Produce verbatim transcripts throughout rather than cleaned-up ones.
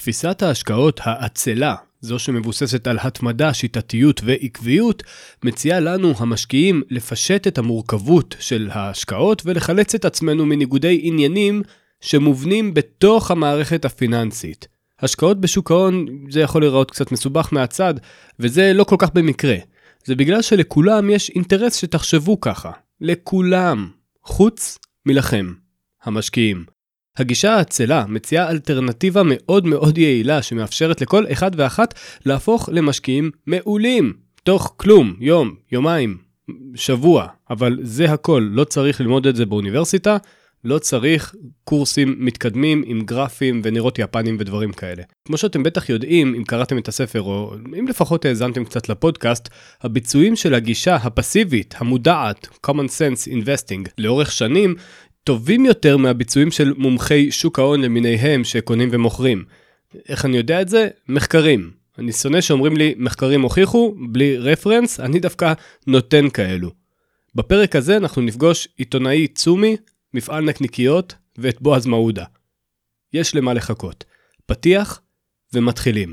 תפיסת ההשקעות האצלה, זו שמבוססת על התמדה, שיטתיות ועקביות, מציעה לנו המשקיעים לפשט את המורכבות של ההשקעות ולחלץ את עצמנו מניגודי עניינים שמובנים בתוך המערכת הפיננסית. השקעות בשוק ההון זה יכול להיראות קצת מסובך מהצד, וזה לא כל כך במקרה. זה בגלל שלכולם יש אינטרס שתחשבו ככה. לכולם, חוץ מלכם, המשקיעים. הגישה האצלה מציעה אלטרנטיבה מאוד מאוד יעילה שמאפשרת לכל אחד ואחת להפוך למשקיעים מעולים. תוך כלום, יום, יומיים, שבוע. אבל זה הכל, לא צריך ללמוד את זה באוניברסיטה, לא צריך קורסים מתקדמים עם גרפים ונרות יפנים ודברים כאלה. כמו שאתם בטח יודעים, אם קראתם את הספר או אם לפחות האזנתם קצת לפודקאסט, הביצועים של הגישה הפסיבית, המודעת, common sense investing, לאורך שנים, טובים יותר מהביצועים של מומחי שוק ההון למיניהם שקונים ומוכרים. איך אני יודע את זה? מחקרים. אני שונא שאומרים לי מחקרים הוכיחו, בלי רפרנס, אני דווקא נותן כאלו. בפרק הזה אנחנו נפגוש עיתונאי צומי, מפעל נקניקיות ואת בועז מעודה. יש למה לחכות. פתיח ומתחילים.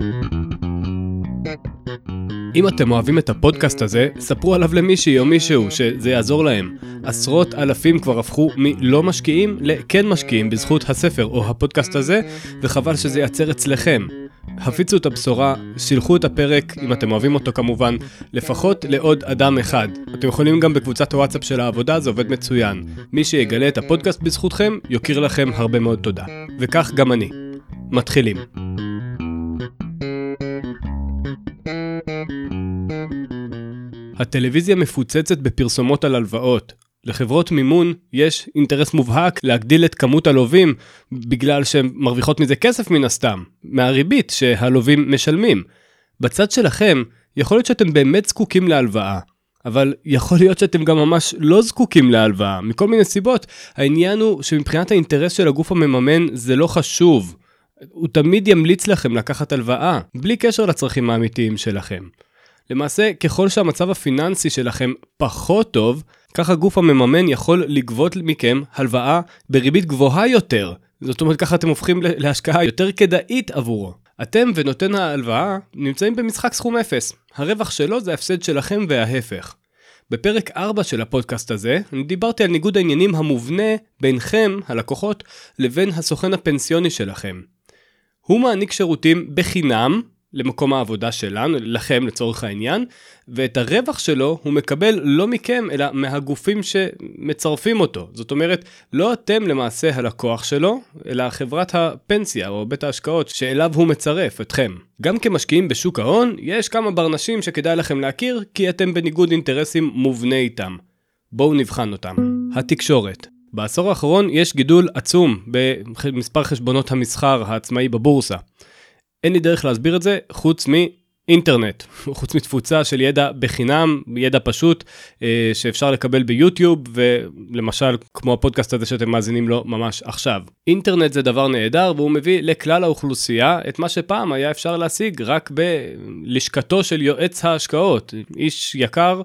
אם אתם אוהבים את הפודקאסט הזה, ספרו עליו למישהי או מישהו שזה יעזור להם. עשרות אלפים כבר הפכו מלא משקיעים לכן משקיעים בזכות הספר או הפודקאסט הזה, וחבל שזה ייצר אצלכם. הפיצו את הבשורה, שילחו את הפרק, אם אתם אוהבים אותו כמובן, לפחות לעוד אדם אחד. אתם יכולים גם בקבוצת הוואטסאפ של העבודה, זה עובד מצוין. מי שיגלה את הפודקאסט בזכותכם, יוקיר לכם הרבה מאוד תודה. וכך גם אני. מתחילים. הטלוויזיה מפוצצת בפרסומות על הלוואות. לחברות מימון יש אינטרס מובהק להגדיל את כמות הלווים, בגלל שהן מרוויחות מזה כסף מן הסתם, מהריבית שהלווים משלמים. בצד שלכם, יכול להיות שאתם באמת זקוקים להלוואה, אבל יכול להיות שאתם גם ממש לא זקוקים להלוואה, מכל מיני סיבות. העניין הוא שמבחינת האינטרס של הגוף המממן זה לא חשוב. הוא תמיד ימליץ לכם לקחת הלוואה, בלי קשר לצרכים האמיתיים שלכם. למעשה, ככל שהמצב הפיננסי שלכם פחות טוב, כך הגוף המממן יכול לגבות מכם הלוואה בריבית גבוהה יותר. זאת אומרת, ככה אתם הופכים להשקעה יותר כדאית עבורו. אתם ונותן ההלוואה נמצאים במשחק סכום אפס. הרווח שלו זה ההפסד שלכם וההפך. בפרק ארבע של הפודקאסט הזה, אני דיברתי על ניגוד העניינים המובנה בינכם, הלקוחות, לבין הסוכן הפנסיוני שלכם. הוא מעניק שירותים בחינם, למקום העבודה שלנו, לכם לצורך העניין, ואת הרווח שלו הוא מקבל לא מכם, אלא מהגופים שמצרפים אותו. זאת אומרת, לא אתם למעשה הלקוח שלו, אלא חברת הפנסיה או בית ההשקעות שאליו הוא מצרף אתכם. גם כמשקיעים בשוק ההון, יש כמה ברנשים שכדאי לכם להכיר, כי אתם בניגוד אינטרסים מובנה איתם. בואו נבחן אותם. התקשורת. בעשור האחרון יש גידול עצום במספר חשבונות המסחר העצמאי בבורסה. אין לי דרך להסביר את זה חוץ מאינטרנט, חוץ מתפוצה של ידע בחינם, ידע פשוט שאפשר לקבל ביוטיוב, ולמשל כמו הפודקאסט הזה שאתם מאזינים לו ממש עכשיו. אינטרנט זה דבר נהדר, והוא מביא לכלל האוכלוסייה את מה שפעם היה אפשר להשיג רק בלשכתו של יועץ ההשקעות, איש יקר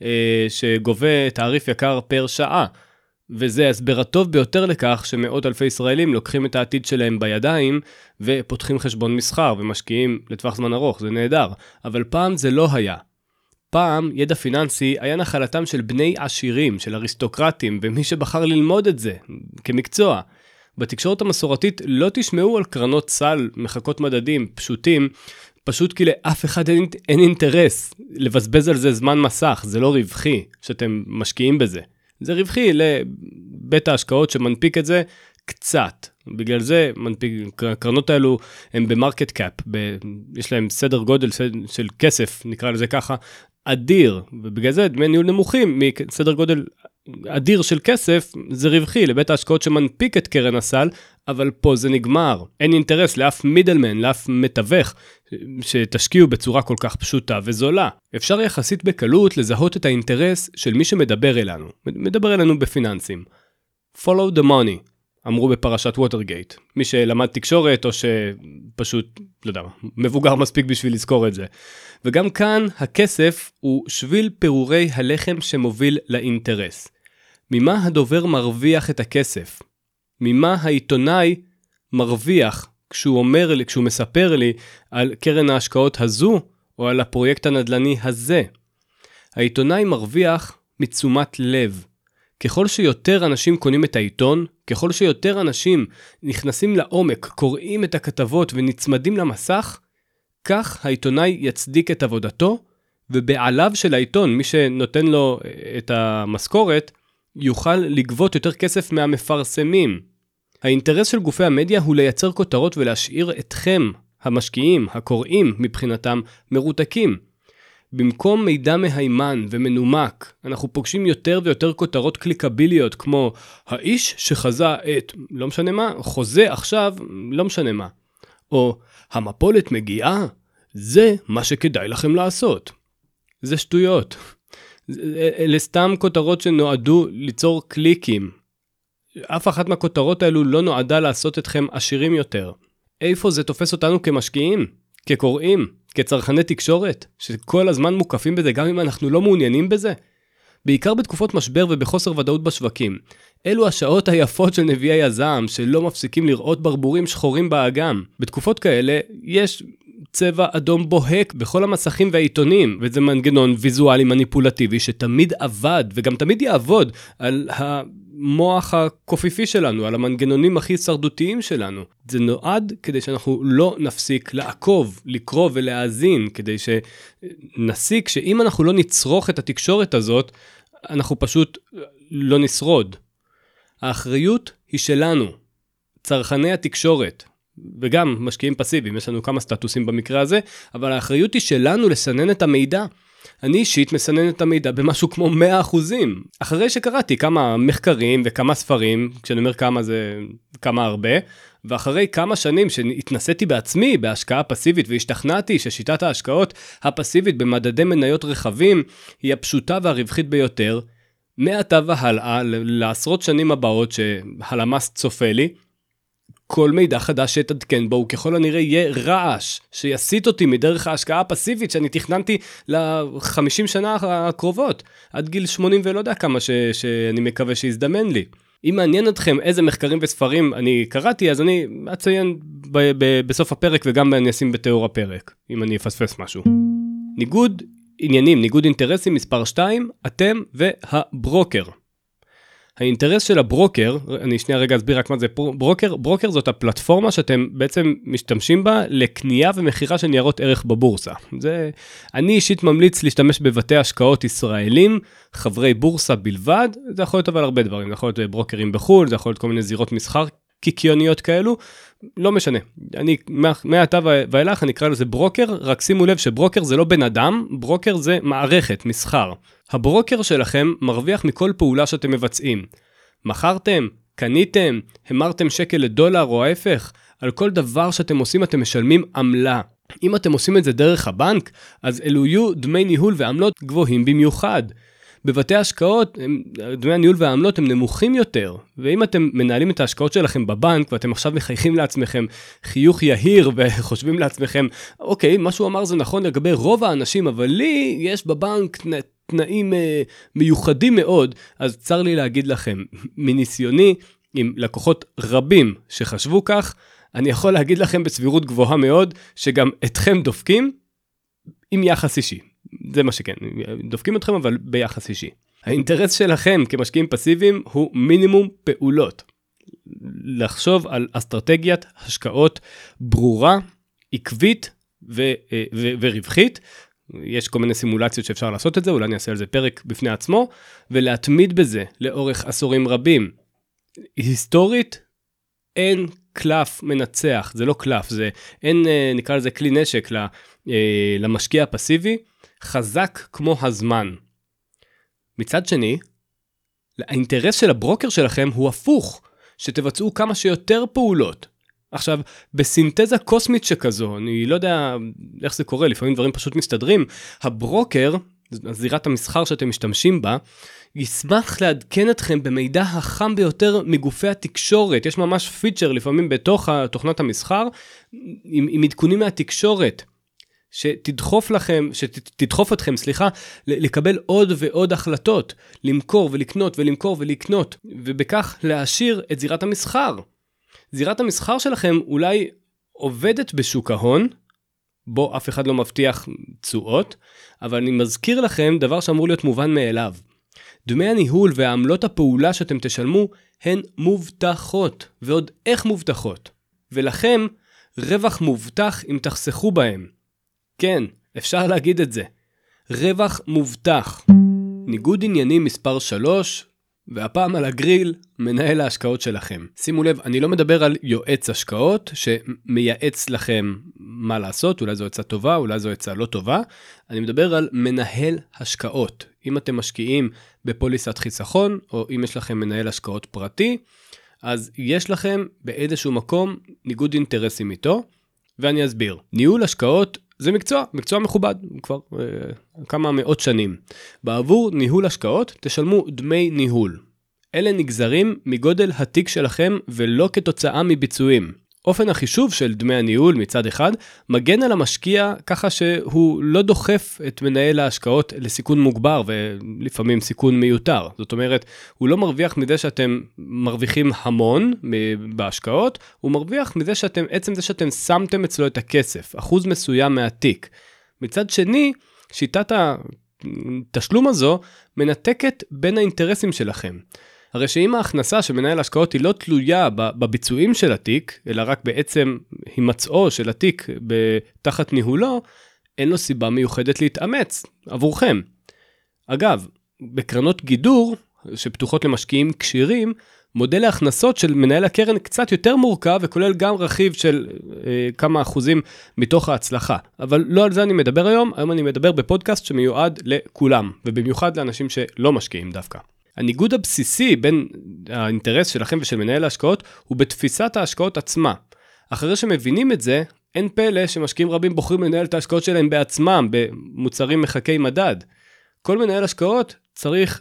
שגובה תעריף יקר פר שעה. וזה הסבר הטוב ביותר לכך שמאות אלפי ישראלים לוקחים את העתיד שלהם בידיים ופותחים חשבון מסחר ומשקיעים לטווח זמן ארוך, זה נהדר. אבל פעם זה לא היה. פעם ידע פיננסי היה נחלתם של בני עשירים, של אריסטוקרטים, ומי שבחר ללמוד את זה כמקצוע. בתקשורת המסורתית לא תשמעו על קרנות סל, מחקות מדדים, פשוטים, פשוט כי לאף אחד אין, אין אינטרס לבזבז על זה זמן מסך, זה לא רווחי שאתם משקיעים בזה. זה רווחי לבית ההשקעות שמנפיק את זה קצת. בגלל זה מנפיק, הקרנות האלו הם במרקט קאפ, ב, יש להם סדר גודל של, של כסף, נקרא לזה ככה, אדיר, ובגלל זה דמי ניהול נמוכים מסדר גודל אדיר של כסף, זה רווחי לבית ההשקעות שמנפיק את קרן הסל, אבל פה זה נגמר. אין אינטרס לאף מידלמן, לאף מתווך, שתשקיעו בצורה כל כך פשוטה וזולה. אפשר יחסית בקלות לזהות את האינטרס של מי שמדבר אלינו. מדבר אלינו בפיננסים. Follow the money, אמרו בפרשת ווטרגייט. מי שלמד תקשורת או שפשוט, לא יודע, מבוגר מספיק בשביל לזכור את זה. וגם כאן הכסף הוא שביל פירורי הלחם שמוביל לאינטרס. ממה הדובר מרוויח את הכסף? ממה העיתונאי מרוויח כשהוא אומר לי, כשהוא מספר לי על קרן ההשקעות הזו, או על הפרויקט הנדל"ני הזה. העיתונאי מרוויח מתשומת לב. ככל שיותר אנשים קונים את העיתון, ככל שיותר אנשים נכנסים לעומק, קוראים את הכתבות ונצמדים למסך, כך העיתונאי יצדיק את עבודתו, ובעליו של העיתון, מי שנותן לו את המשכורת, יוכל לגבות יותר כסף מהמפרסמים. האינטרס של גופי המדיה הוא לייצר כותרות ולהשאיר אתכם, המשקיעים, הקוראים מבחינתם, מרותקים. במקום מידע מהימן ומנומק, אנחנו פוגשים יותר ויותר כותרות קליקביליות, כמו האיש שחזה את, לא משנה מה, חוזה עכשיו, לא משנה מה. או המפולת מגיעה, זה מה שכדאי לכם לעשות. זה שטויות. אלה סתם כותרות שנועדו ליצור קליקים. אף אחת מהכותרות האלו לא נועדה לעשות אתכם עשירים יותר. איפה זה תופס אותנו כמשקיעים, כקוראים, כצרכני תקשורת, שכל הזמן מוקפים בזה גם אם אנחנו לא מעוניינים בזה? בעיקר בתקופות משבר ובחוסר ודאות בשווקים. אלו השעות היפות של נביאי הזעם שלא מפסיקים לראות ברבורים שחורים באגם. בתקופות כאלה יש צבע אדום בוהק בכל המסכים והעיתונים, וזה מנגנון ויזואלי מניפולטיבי שתמיד עבד וגם תמיד יעבוד על המוח הקופיפי שלנו, על המנגנונים הכי שרדותיים שלנו. זה נועד כדי שאנחנו לא נפסיק לעקוב, לקרוא ולהאזין, כדי שנסיק שאם אנחנו לא נצרוך את התקשורת הזאת, אנחנו פשוט לא נשרוד. האחריות היא שלנו, צרכני התקשורת, וגם משקיעים פסיביים, יש לנו כמה סטטוסים במקרה הזה, אבל האחריות היא שלנו לסנן את המידע. אני אישית מסנן את המידע במשהו כמו מאה אחוזים. אחרי שקראתי כמה מחקרים וכמה ספרים, כשאני אומר כמה זה כמה הרבה, ואחרי כמה שנים שהתנסיתי בעצמי בהשקעה פסיבית והשתכנעתי ששיטת ההשקעות הפסיבית במדדי מניות רחבים היא הפשוטה והרווחית ביותר, מעתה והלאה לעשרות שנים הבאות שהלמ"ס צופה לי, כל מידע חדש שתעדכן בו, הוא ככל הנראה יהיה רעש, שיסיט אותי מדרך ההשקעה הפסיבית שאני תכננתי ל-חמישים שנה הקרובות, עד גיל שמונים ולא יודע כמה ש- שאני מקווה שיזדמן לי. אם מעניין אתכם איזה מחקרים וספרים אני קראתי, אז אני אציין ב- ב- בסוף הפרק וגם אני אשים בתיאור הפרק, אם אני אפספס משהו. ניגוד עניינים, ניגוד אינטרסים מספר שתיים, אתם והברוקר. האינטרס של הברוקר, אני שנייה רגע אסביר רק מה זה ברוקר, ברוקר זאת הפלטפורמה שאתם בעצם משתמשים בה לקנייה ומחירה של ניירות ערך בבורסה. זה, אני אישית ממליץ להשתמש בבתי השקעות ישראלים, חברי בורסה בלבד, זה יכול להיות אבל הרבה דברים, זה יכול להיות ברוקרים בחול, זה יכול להיות כל מיני זירות מסחר קיקיוניות כאלו, לא משנה. אני, מעתה ואילך אני אקרא לזה ברוקר, רק שימו לב שברוקר זה לא בן אדם, ברוקר זה מערכת, מסחר. הברוקר שלכם מרוויח מכל פעולה שאתם מבצעים. מכרתם, קניתם, המרתם שקל לדולר או ההפך, על כל דבר שאתם עושים אתם משלמים עמלה. אם אתם עושים את זה דרך הבנק, אז אלו יהיו דמי ניהול ועמלות גבוהים במיוחד. בבתי ההשקעות, דמי הניהול והעמלות הם נמוכים יותר, ואם אתם מנהלים את ההשקעות שלכם בבנק, ואתם עכשיו מחייכים לעצמכם חיוך יהיר, וחושבים לעצמכם, אוקיי, מה שהוא אמר זה נכון לגבי רוב האנשים, אבל לי יש בבנק תנאים מיוחדים מאוד, אז צר לי להגיד לכם, מניסיוני, עם לקוחות רבים שחשבו כך, אני יכול להגיד לכם בסבירות גבוהה מאוד, שגם אתכם דופקים עם יחס אישי. זה מה שכן, דופקים אתכם אבל ביחס אישי. האינטרס שלכם כמשקיעים פסיביים הוא מינימום פעולות. לחשוב על אסטרטגיית השקעות ברורה, עקבית ו- ו- ורווחית. יש כל מיני סימולציות שאפשר לעשות את זה, אולי אני אעשה על זה פרק בפני עצמו, ולהתמיד בזה לאורך עשורים רבים. היסטורית, אין קלף מנצח, זה לא קלף, זה אין, נקרא לזה כלי נשק למשקיע הפסיבי, חזק כמו הזמן. מצד שני, האינטרס של הברוקר שלכם הוא הפוך, שתבצעו כמה שיותר פעולות. עכשיו, בסינתזה קוסמית שכזו, אני לא יודע איך זה קורה, לפעמים דברים פשוט מסתדרים, הברוקר, זירת המסחר שאתם משתמשים בה, ישמח לעדכן אתכם במידע החם ביותר מגופי התקשורת. יש ממש פיצ'ר לפעמים בתוך תוכנת המסחר, עם, עם עדכונים מהתקשורת, שתדחוף לכם, שתדחוף אתכם, סליחה, לקבל עוד ועוד החלטות, למכור ולקנות ולמכור ולקנות, ובכך להעשיר את זירת המסחר. זירת המסחר שלכם אולי עובדת בשוק ההון, בו אף אחד לא מבטיח תשואות, אבל אני מזכיר לכם דבר שאמור להיות מובן מאליו. דמי הניהול והעמלות הפעולה שאתם תשלמו הן מובטחות, ועוד איך מובטחות. ולכם, רווח מובטח אם תחסכו בהם. כן, אפשר להגיד את זה. רווח מובטח. ניגוד עניינים מספר שלוש, והפעם על הגריל, מנהל ההשקעות שלכם. שימו לב, אני לא מדבר על יועץ השקעות, שמייעץ לכם מה לעשות, אולי זו עצה טובה, אולי זו עצה לא טובה. אני מדבר על מנהל השקעות. אם אתם משקיעים בפוליסת חיסכון, או אם יש לכם מנהל השקעות פרטי, אז יש לכם באיזשהו מקום ניגוד אינטרסים איתו, ואני אסביר. ניהול השקעות זה מקצוע, מקצוע מכובד, כבר אה, כמה מאות שנים. בעבור ניהול השקעות תשלמו דמי ניהול. אלה נגזרים מגודל התיק שלכם ולא כתוצאה מביצועים. אופן החישוב של דמי הניהול מצד אחד מגן על המשקיע ככה שהוא לא דוחף את מנהל ההשקעות לסיכון מוגבר ולפעמים סיכון מיותר. זאת אומרת, הוא לא מרוויח מזה שאתם מרוויחים המון בהשקעות, הוא מרוויח מזה שאתם, עצם זה שאתם שמתם אצלו את הכסף, אחוז מסוים מהתיק. מצד שני, שיטת התשלום הזו מנתקת בין האינטרסים שלכם. הרי שאם ההכנסה של מנהל ההשקעות היא לא תלויה בביצועים של התיק, אלא רק בעצם הימצאו של התיק תחת ניהולו, אין לו סיבה מיוחדת להתאמץ עבורכם. אגב, בקרנות גידור, שפתוחות למשקיעים קשירים, מודל ההכנסות של מנהל הקרן קצת יותר מורכב, וכולל גם רכיב של אה, כמה אחוזים מתוך ההצלחה. אבל לא על זה אני מדבר היום, היום אני מדבר בפודקאסט שמיועד לכולם, ובמיוחד לאנשים שלא משקיעים דווקא. הניגוד הבסיסי בין האינטרס שלכם ושל מנהל ההשקעות הוא בתפיסת ההשקעות עצמה. אחרי שמבינים את זה, אין פלא שמשקיעים רבים בוחרים לנהל את ההשקעות שלהם בעצמם במוצרים מחכי מדד. כל מנהל השקעות צריך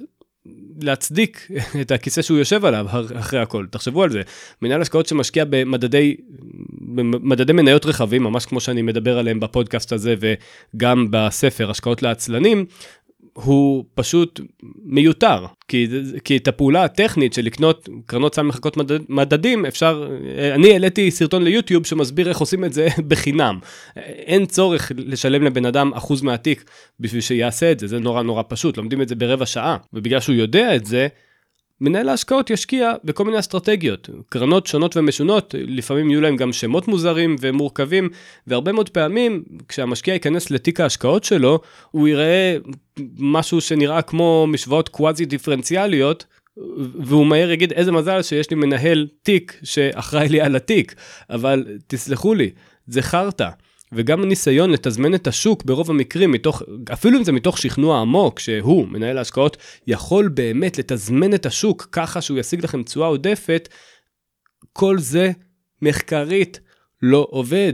להצדיק את הכיסא שהוא יושב עליו אחרי הכל. תחשבו על זה. מנהל השקעות שמשקיע במדדי, במדדי מניות רחבים, ממש כמו שאני מדבר עליהם בפודקאסט הזה וגם בספר השקעות לעצלנים, הוא פשוט מיותר, כי, כי את הפעולה הטכנית של לקנות קרנות סל מחקות מדד, מדדים, אפשר, אני העליתי סרטון ליוטיוב שמסביר איך עושים את זה בחינם. אין צורך לשלם לבן אדם אחוז מהתיק בשביל שיעשה את זה, זה נורא נורא פשוט, לומדים את זה ברבע שעה, ובגלל שהוא יודע את זה, מנהל ההשקעות ישקיע בכל מיני אסטרטגיות, קרנות שונות ומשונות, לפעמים יהיו להם גם שמות מוזרים ומורכבים, והרבה מאוד פעמים, כשהמשקיע ייכנס לתיק ההשקעות שלו, הוא יראה משהו שנראה כמו משוואות קוואזי דיפרנציאליות, והוא מהר יגיד איזה מזל שיש לי מנהל תיק שאחראי לי על התיק, אבל תסלחו לי, זה חרטה. וגם הניסיון לתזמן את השוק ברוב המקרים, מתוך, אפילו אם זה מתוך שכנוע עמוק, שהוא, מנהל ההשקעות, יכול באמת לתזמן את השוק ככה שהוא ישיג לכם תשואה עודפת, כל זה מחקרית לא עובד.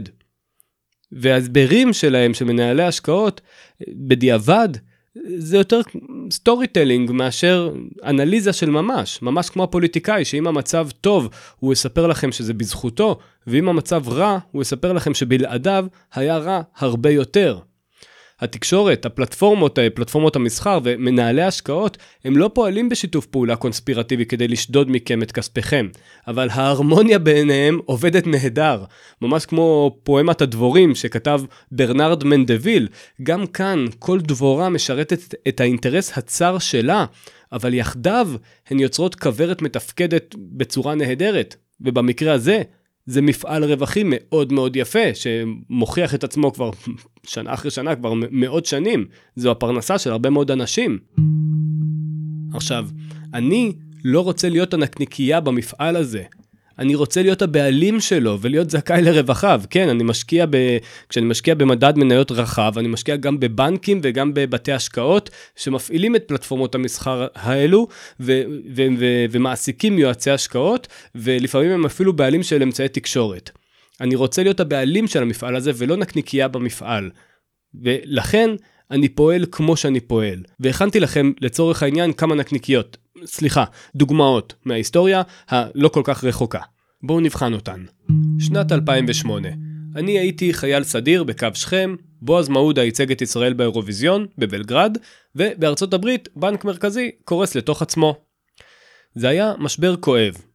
וההסברים שלהם, של מנהלי ההשקעות, בדיעבד, זה יותר סטורי טלינג מאשר אנליזה של ממש, ממש כמו הפוליטיקאי, שאם המצב טוב הוא יספר לכם שזה בזכותו, ואם המצב רע הוא יספר לכם שבלעדיו היה רע הרבה יותר. התקשורת, הפלטפורמות, פלטפורמות המסחר ומנהלי השקעות, הם לא פועלים בשיתוף פעולה קונספירטיבי כדי לשדוד מכם את כספיכם, אבל ההרמוניה ביניהם עובדת נהדר, ממש כמו פואמת הדבורים שכתב ברנרד מנדוויל, גם כאן כל דבורה משרתת את האינטרס הצר שלה, אבל יחדיו הן יוצרות כוורת מתפקדת בצורה נהדרת, ובמקרה הזה, זה מפעל רווחים מאוד מאוד יפה, שמוכיח את עצמו כבר שנה אחרי שנה, כבר מאות שנים. זו הפרנסה של הרבה מאוד אנשים. עכשיו, אני לא רוצה להיות הנקניקייה במפעל הזה. אני רוצה להיות הבעלים שלו ולהיות זכאי לרווחיו. כן, אני משקיע ב... כשאני משקיע במדד מניות רחב, אני משקיע גם בבנקים וגם בבתי השקעות, שמפעילים את פלטפורמות המסחר האלו, ו... ו... ו... ומעסיקים יועצי השקעות, ולפעמים הם אפילו בעלים של אמצעי תקשורת. אני רוצה להיות הבעלים של המפעל הזה, ולא נקניקייה במפעל. ולכן אני פועל כמו שאני פועל. והכנתי לכם לצורך העניין כמה נקניקיות. סליחה, דוגמאות מההיסטוריה הלא כל כך רחוקה. בואו נבחן אותן. שנת אלפיים ושמונה. אני הייתי חייל סדיר בקו שכם, בועז מעודה ייצג את ישראל באירוויזיון, בבלגרד, ובארצות הברית בנק מרכזי קורס לתוך עצמו. זה היה משבר כואב.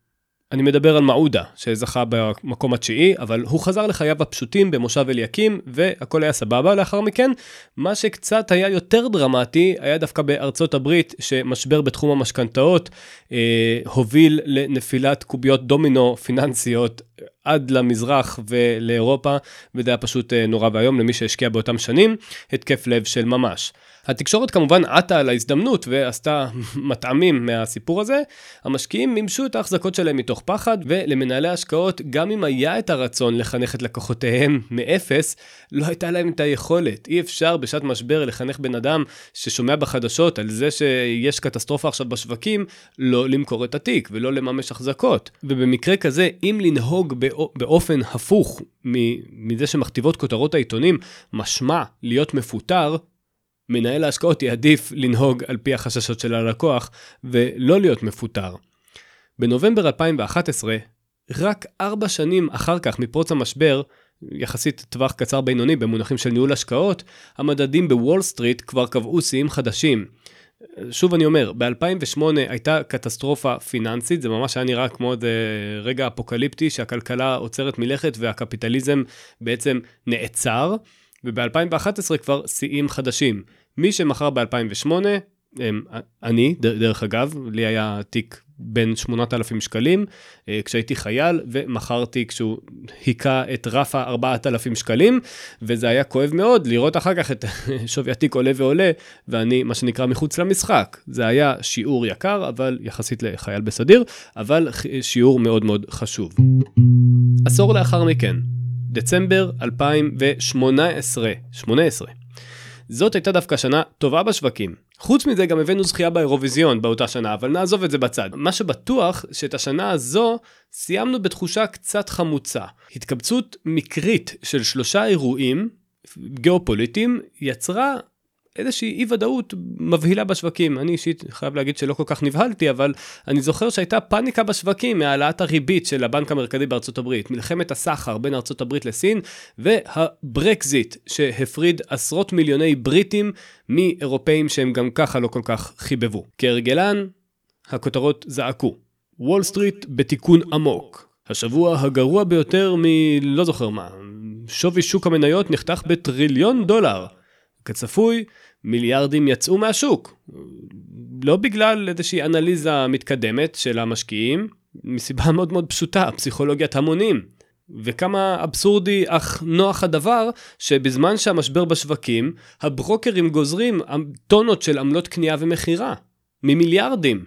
אני מדבר על מעודה, שזכה במקום התשיעי, אבל הוא חזר לחייו הפשוטים במושב אליקים, והכל היה סבבה לאחר מכן. מה שקצת היה יותר דרמטי, היה דווקא בארצות הברית, שמשבר בתחום המשכנתאות, אה, הוביל לנפילת קוביות דומינו פיננסיות, עד למזרח ולאירופה, וזה היה פשוט נורא והיום למי שהשקיע באותם שנים, התקף לב של ממש. התקשורת כמובן עטה על ההזדמנות ועשתה מטעמים מהסיפור הזה. המשקיעים מימשו את ההחזקות שלהם מתוך פחד, ולמנהלי ההשקעות, גם אם היה את הרצון לחנך את לקוחותיהם מאפס, לא הייתה להם את היכולת. אי אפשר בשעת משבר לחנך בן אדם ששומע בחדשות על זה שיש קטסטרופה עכשיו בשווקים, לא למכור את התיק ולא לממש החזקות. ובמקרה כזה, אם לנהוג באופן הפוך מזה שמכתיבות כותרות העיתונים, משמע להיות מפוטר, מנהל ההשקעות יעדיף לנהוג על פי החששות של הלקוח ולא להיות מפוטר. בנובמבר אלפיים ואחת עשרה, רק ארבע שנים אחר כך מפרוץ המשבר, יחסית טווח קצר בינוני במונחים של ניהול השקעות, המדדים בוול סטריט כבר קבעו שיאים חדשים. שוב אני אומר, ב-אלפיים ושמונה הייתה קטסטרופה פיננסית, זה ממש היה נראה כמו איזה רגע אפוקליפטי שהכלכלה עוצרת מלכת והקפיטליזם בעצם נעצר, וב-אלפיים ואחת עשרה כבר שיאים חדשים. מי שמכר ב-אלפיים ושמונה, אני, דרך אגב, לי היה תיק בין שמונת אלפים שקלים, כשהייתי חייל, ומכרתי כשהוא היכה את רף ה-ארבעת אלפים שקלים, וזה היה כואב מאוד לראות אחר כך את שווי התיק עולה ועולה, ואני, מה שנקרא, מחוץ למשחק. זה היה שיעור יקר, אבל יחסית לחייל בסדיר, אבל שיעור מאוד מאוד חשוב. עשור לאחר מכן, דצמבר אלפיים ושמונה עשרה, שמונה עשרה. זאת הייתה דווקא שנה טובה בשווקים. חוץ מזה גם הבאנו זכייה באירוויזיון באותה שנה, אבל נעזוב את זה בצד. מה שבטוח שאת השנה הזו סיימנו בתחושה קצת חמוצה. התקבצות מקרית של שלושה אירועים גיאופוליטיים יצרה איזושהי אי ודאות מבהילה בשווקים. אני אישית חייב להגיד שלא כל כך נבהלתי, אבל אני זוכר שהייתה פאניקה בשווקים מהעלאת הריבית של הבנק המרכזי בארצות הברית, מלחמת הסחר בין ארצות הברית לסין, והברקזיט שהפריד עשרות מיליוני בריטים מאירופאים שהם גם ככה לא כל כך חיבבו. כהרגלן, הכותרות זעקו. וול סטריט בתיקון עמוק. השבוע הגרוע ביותר מלא זוכר מה. שווי שוק המניות נחתך בטריליון דולר. כצפוי, מיליארדים יצאו מהשוק. לא בגלל איזושהי אנליזה מתקדמת של המשקיעים, מסיבה מאוד מאוד פשוטה, פסיכולוגיית המונים. וכמה אבסורדי אך נוח הדבר, שבזמן שהמשבר בשווקים, הברוקרים גוזרים טונות של עמלות קנייה ומחירה. ממיליארדים.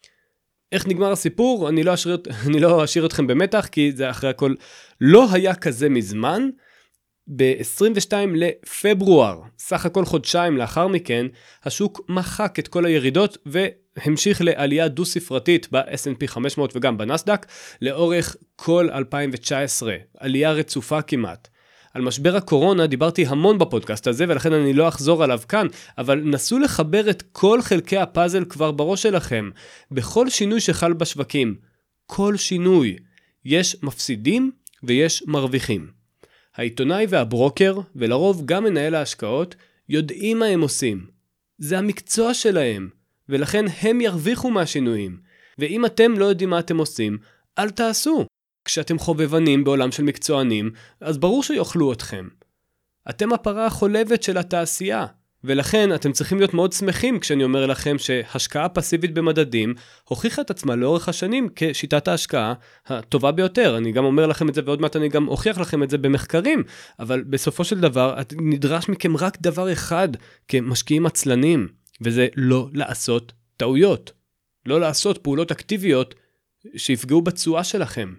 איך נגמר הסיפור? אני לא אשאיר, אני לא אשאיר אתכם במתח, כי זה אחרי הכל לא היה כזה מזמן. ב-עשרים ושניים לפברואר, סך הכל חודשיים לאחר מכן, השוק מחק את כל הירידות והמשיך לעלייה דו-ספרתית ב-אס אנד פי חמש מאות וגם בנסדק, לאורך כל אלפיים תשע עשרה, עלייה רצופה כמעט. על משבר הקורונה דיברתי המון בפודקאסט הזה, ולכן אני לא אחזור עליו כאן, אבל נסו לחבר את כל חלקי הפאזל כבר בראש שלכם, בכל שינוי שחל בשווקים. כל שינוי. יש מפסידים ויש מרוויחים. העיתונאי והברוקר, ולרוב גם מנהל ההשקעות, יודעים מה הם עושים. זה המקצוע שלהם, ולכן הם ירוויחו מהשינויים. ואם אתם לא יודעים מה אתם עושים, אל תעשו. כשאתם חובבנים בעולם של מקצוענים, אז ברור שיוכלו אתכם. אתם הפרה החולבת של התעשייה, ולכן אתם צריכים להיות מאוד שמחים כשאני אומר לכם שהשקעה פסיבית במדדים הוכיחה את עצמה לאורך השנים כשיטת ההשקעה הטובה ביותר. אני גם אומר לכם את זה ועוד מעט אני גם אוכיח לכם את זה במחקרים, אבל בסופו של דבר נדרש מכם רק דבר אחד כמשקיעים עצלנים, וזה לא לעשות טעויות, לא לעשות פעולות אקטיביות שיפגעו בתשואה שלכם.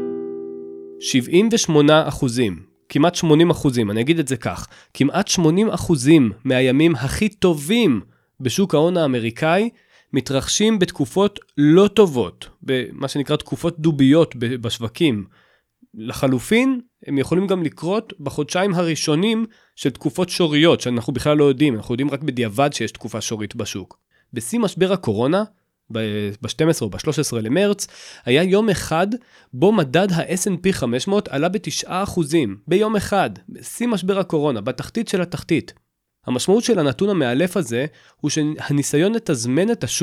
שבעים ושמונה אחוזים, כמעט שמונים אחוזים, אני אגיד את זה כך, כמעט שמונים אחוזים מהימים הכי טובים בשוק ההון האמריקאי מתרחשים בתקופות לא טובות, במה שנקרא תקופות דוביות בשווקים. לחלופין, הם יכולים גם לקרות בחודשיים הראשונים של תקופות שוריות, שאנחנו בכלל לא יודעים, אנחנו יודעים רק בדיעבד שיש תקופה שורית בשוק. בשיא משבר הקורונה, ב-שנים עשר או ב-שלושה עשר למרץ, היה יום אחד בו מדד ה-אס אנד פי חמש מאות עלה ב-תשעה אחוזים, ביום אחד, בשיא משבר הקורונה, בתחתית של התחתית. המשמעות של הנתון המאלף הזה, הוא שהניסיון לתזמן את השוק,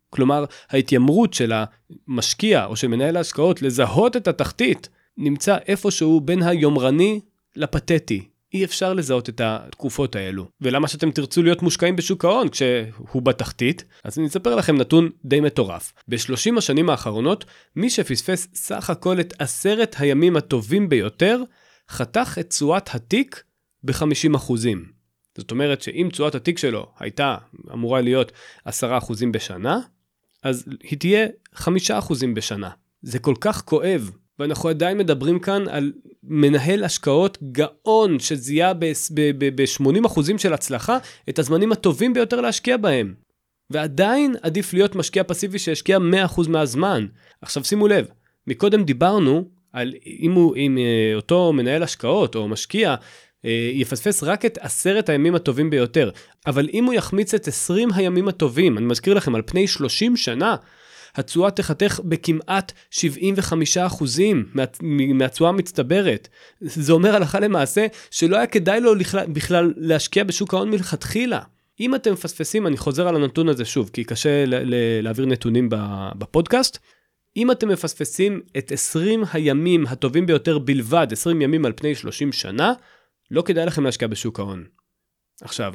כלומר, ההתיימרות של המשקיע או של מנהל ההשקעות לזהות את התחתית, נמצא איפשהו בין היומרני לפתטי. אי אפשר לזהות את התקופות האלו. ולמה שאתם תרצו להיות מושקעים בשוק ההון כשהוא בתחתית? אז אני אספר לכם נתון די מטורף. ב-שלושים השנים האחרונות, מי שפספס סך הכל את עשרת הימים הטובים ביותר, חתך את תשואת התיק ב-חמישים אחוזים. זאת אומרת שאם תשואת התיק שלו הייתה אמורה להיות עשרה אחוזים בשנה, אז היא תהיה חמישה אחוזים בשנה. זה כל כך כואב. ואנחנו עדיין מדברים כאן על מנהל השקעות גאון שזיהה ב-שמונים אחוזים של הצלחה את הזמנים הטובים ביותר להשקיע בהם. ועדיין עדיף להיות משקיע פסיבי שהשקיע מאה אחוז מהזמן. עכשיו שימו לב, מקודם דיברנו על אם, הוא, אם אותו מנהל השקעות או משקיע יפספס רק את עשרת הימים הטובים ביותר. אבל אם הוא יחמיץ את עשרים הימים הטובים, אני מזכיר לכם על פני שלושים שנה, התשואה תחתך בכמעט שבעים וחמישה אחוזים מה, מהתשואה המצטברת. זה אומר הלכה למעשה שלא היה כדאי לו בכלל להשקיע בשוק ההון מלכתחילה. אם אתם מפספסים, אני חוזר על הנתון הזה שוב, כי קשה ל- ל- להעביר נתונים בפודקאסט. אם אתם מפספסים את עשרים הימים הטובים ביותר בלבד, עשרים ימים על פני שלושים שנה, לא כדאי לכם להשקיע בשוק ההון. עכשיו,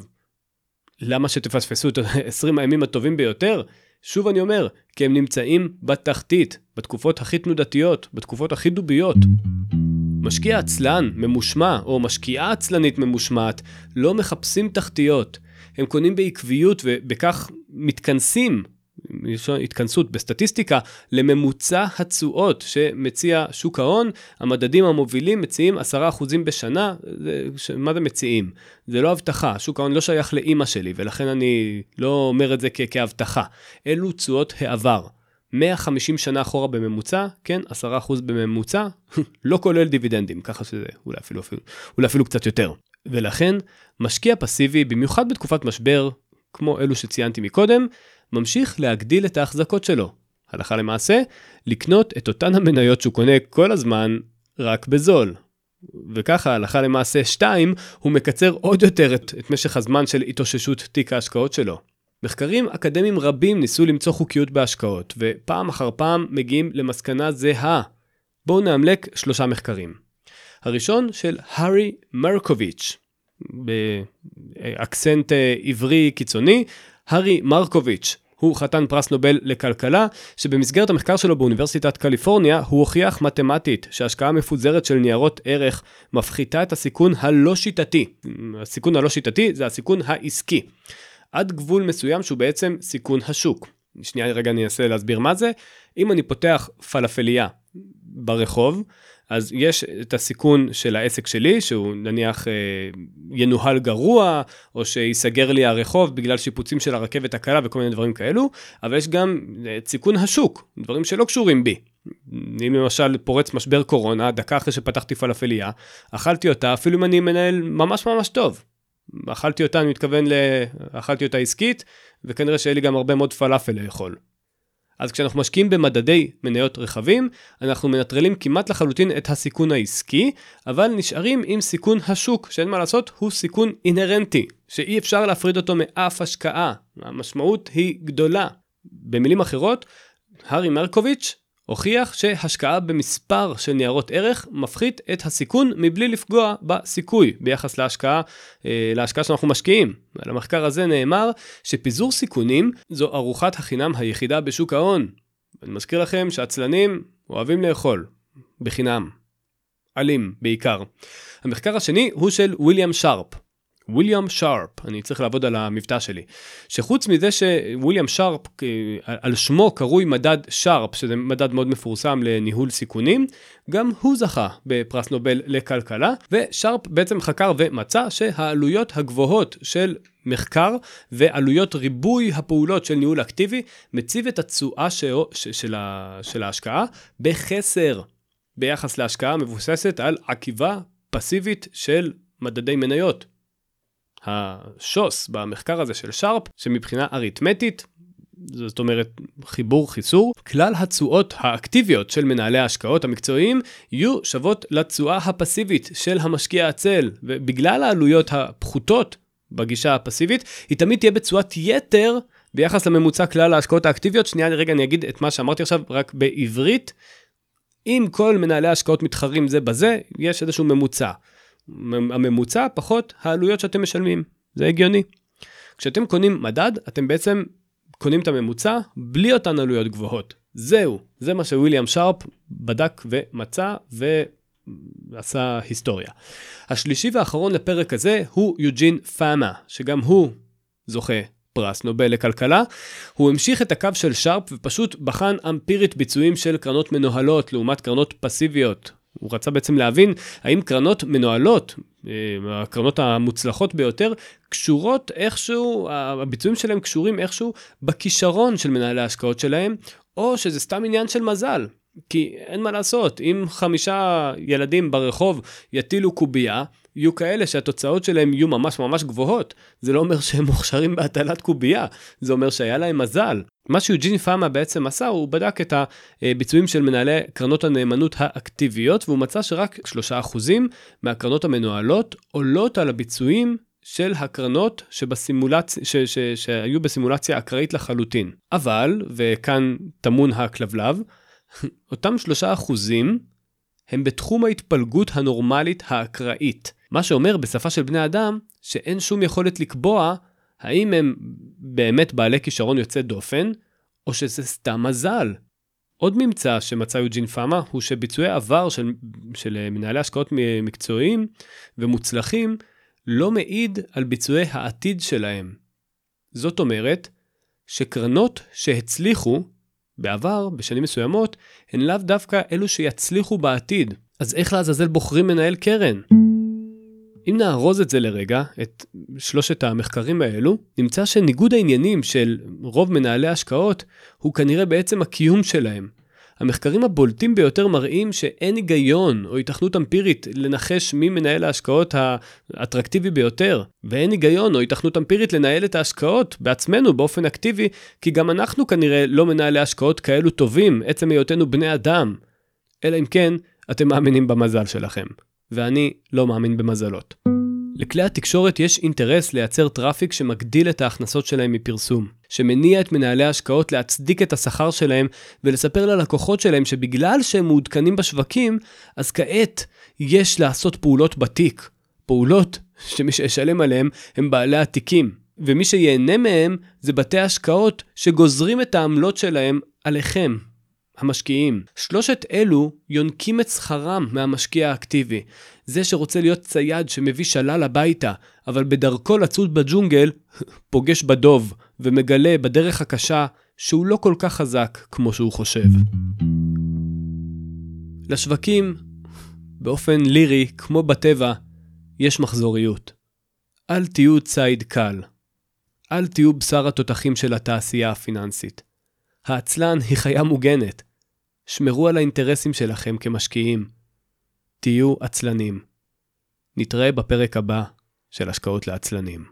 למה שתפספסו את עשרים הימים הטובים ביותר? שוב אני אומר, כי הם נמצאים בתחתית, בתקופות הכי תנודתיות, בתקופות הכי דוביות. משקיע עצלן, ממושמע, או משקיעה עצלנית ממושמעת, לא מחפשים תחתיות. הם קונים בעקביות ובכך מתכנסים, התכנסות בסטטיסטיקה, לממוצע התשואות שמציע שוק ההון. המדדים המובילים מציעים עשרה אחוזים בשנה. זה, מה זה מציעים? זה לא הבטחה. שוק ההון לא שייך לאמא שלי, ולכן אני לא אומר את זה כ- כהבטחה. אלו תשואות העבר. מאה וחמישים שנה אחורה בממוצע, כן, עשרה אחוז בממוצע, לא כולל דיבידנדים, ככה שזה אולי אפילו, אפילו, אולי אפילו קצת יותר. ולכן, משקיע פסיבי, במיוחד בתקופת משבר, כמו אלו שציינתי מקודם, ממשיך להגדיל את ההחזקות שלו. הלכה למעשה, לקנות את אותן המניות שהוא קונה כל הזמן רק בזול. וככה, הלכה למעשה שתיים, הוא מקצר עוד יותר את, את משך הזמן של התאוששות תיק ההשקעות שלו. מחקרים אקדמיים רבים ניסו למצוא חוקיות בהשקעות, ופעם אחר פעם מגיעים למסקנה זהה. בואו נאמלק שלושה מחקרים. הראשון של הארי מרקוביץ', באקסנט עברי קיצוני, הארי מרקוביץ', הוא חתן פרס נובל לכלכלה, שבמסגרת המחקר שלו באוניברסיטת קליפורניה, הוא הוכיח מתמטית שהשקעה מפוזרת של ניירות ערך מפחיתה את הסיכון הלא שיטתי. הסיכון הלא שיטתי זה הסיכון העסקי. עד גבול מסוים שהוא בעצם סיכון השוק. שנייה רגע אני אנסה להסביר מה זה. אם אני פותח פלאפליה ברחוב, אז יש את הסיכון של העסק שלי, שהוא נניח אה, ינוהל גרוע, או שיסגר לי הרחוב בגלל שיפוצים של הרכבת הקלה וכל מיני דברים כאלו, אבל יש גם את סיכון השוק, דברים שלא קשורים בי. אם למשל פורץ משבר קורונה, דקה אחרי שפתחתי פלאפליה, אכלתי אותה, אפילו אם אני מנהל ממש ממש טוב. אכלתי אותה, אני מתכוון ל... אכלתי אותה עסקית, וכנראה שיהיה לי גם הרבה מאוד פלאפל לאכול. אז כשאנחנו משקיעים במדדי מניות רחבים, אנחנו מנטרלים כמעט לחלוטין את הסיכון העסקי, אבל נשארים עם סיכון השוק, שאין מה לעשות, הוא סיכון אינהרנטי, שאי אפשר להפריד אותו מאף השקעה. המשמעות היא גדולה. במילים אחרות, הארי מרקוביץ' הוכיח שהשקעה במספר של ניירות ערך מפחית את הסיכון מבלי לפגוע בסיכוי ביחס להשקעה, להשקעה שאנחנו משקיעים. על המחקר הזה נאמר שפיזור סיכונים זו ארוחת החינם היחידה בשוק ההון. אני מזכיר לכם שהצלנים אוהבים לאכול בחינם. עלים בעיקר. המחקר השני הוא של וויליאם שרפ. וויליאם שרפ, אני צריך לעבוד על המבטא שלי, שחוץ מזה שוויליאם שרפ, על שמו קרוי מדד שרפ, שזה מדד מאוד מפורסם לניהול סיכונים, גם הוא זכה בפרס נובל לכלכלה, ושרפ בעצם חקר ומצא שהעלויות הגבוהות של מחקר ועלויות ריבוי הפעולות של ניהול אקטיבי, מציב את התשואה של, של, של ההשקעה בחסר, ביחס להשקעה מבוססת על עקיבה פסיבית של מדדי מניות. השוס במחקר הזה של שרפ, שמבחינה אריתמטית, זאת אומרת חיבור חיסור, כלל התשואות האקטיביות של מנהלי ההשקעות המקצועיים יהיו שוות לתשואה הפסיבית של המשקיע עצל, ובגלל העלויות הפחותות בגישה הפסיבית, היא תמיד תהיה בתשואת יתר ביחס לממוצע כלל ההשקעות האקטיביות, שנייה רגע אני אגיד את מה שאמרתי עכשיו רק בעברית, אם כל מנהלי ההשקעות מתחרים זה בזה, יש איזשהו ממוצע. הממוצע פחות העלויות שאתם משלמים, זה הגיוני. כשאתם קונים מדד, אתם בעצם קונים את הממוצע בלי אותן עלויות גבוהות. זהו, זה מה שוויליאם שרפ בדק ומצא ועשה היסטוריה. השלישי והאחרון לפרק הזה הוא יוג'ין פאמה, שגם הוא זוכה פרס נובל לכלכלה. הוא המשיך את הקו של שרפ ופשוט בחן אמפירית ביצועים של קרנות מנוהלות לעומת קרנות פסיביות. הוא רצה בעצם להבין האם קרנות מנוהלות, הקרנות המוצלחות ביותר, קשורות איכשהו, הביצועים שלהם קשורים איכשהו בכישרון של מנהלי ההשקעות שלהם, או שזה סתם עניין של מזל. כי אין מה לעשות, אם חמישה ילדים ברחוב יטילו קובייה, יהיו כאלה שהתוצאות שלהם יהיו ממש ממש גבוהות. זה לא אומר שהם מוכשרים בהטלת קובייה, זה אומר שהיה להם מזל. מה שיוג'ין פאמה בעצם עשה, הוא בדק את הביצועים של מנהלי קרנות הנאמנות האקטיביות, והוא מצא שרק שלושה אחוזים מהקרנות המנוהלות עולות על הביצועים של הקרנות שבסימולציה, ש, ש, שהיו בסימולציה אקראית לחלוטין. אבל, וכאן תמון הכלבלב, אותם שלושה אחוזים הם בתחום ההתפלגות הנורמלית האקראית. מה שאומר בשפה של בני אדם שאין שום יכולת לקבוע האם הם באמת בעלי כישרון יוצא דופן או שזה סתם מזל. עוד ממצא שמצא יוג'ין פאמה הוא שביצועי עבר של, של מנהלי השקעות מקצועיים ומוצלחים לא מעיד על ביצועי העתיד שלהם. זאת אומרת שקרנות שהצליחו בעבר, בשנים מסוימות, הן לאו דווקא אלו שיצליחו בעתיד. אז איך לעזאזל בוחרים מנהל קרן? אם נארוז את זה לרגע, את שלושת המחקרים האלו, נמצא שניגוד העניינים של רוב מנהלי ההשקעות הוא כנראה בעצם הקיום שלהם. המחקרים הבולטים ביותר מראים שאין היגיון או התכנות אמפירית לנחש מי מנהל ההשקעות האטרקטיבי ביותר, ואין היגיון או התכנות אמפירית לנהל את ההשקעות בעצמנו באופן אקטיבי, כי גם אנחנו כנראה לא מנהלי השקעות כאלו טובים, עצם היותנו בני אדם. אלא אם כן, אתם מאמינים במזל שלכם, ואני לא מאמין במזלות. לכלי התקשורת יש אינטרס לייצר טראפיק שמגדיל את ההכנסות שלהם מפרסום, שמניע את מנהלי ההשקעות להצדיק את השכר שלהם ולספר ללקוחות שלהם שבגלל שהם מעודכנים בשווקים, אז כעת יש לעשות פעולות בתיק, פעולות שמי שישלם עליהם הם בעלי התיקים, ומי שיהנה מהם זה בתי השקעות שגוזרים את העמלות שלהם עליכם, המשקיעים. שלושת אלו יונקים את שכרם מהמשקיע האקטיבי. זה שרוצה להיות צייד שמביא שלל הביתה, אבל בדרכו לצוד בג'ונגל, פוגש בדוב ומגלה בדרך הקשה שהוא לא כל כך חזק כמו שהוא חושב. לשווקים, באופן לירי, כמו בטבע, יש מחזוריות. אל תהיו צייד קל. אל תהיו בשר התותחים של התעשייה הפיננסית. העצלן היא חיה מוגנת. שמרו על האינטרסים שלכם כמשקיעים. תהיו עצלנים. נתראה בפרק הבא של השקעות לעצלנים.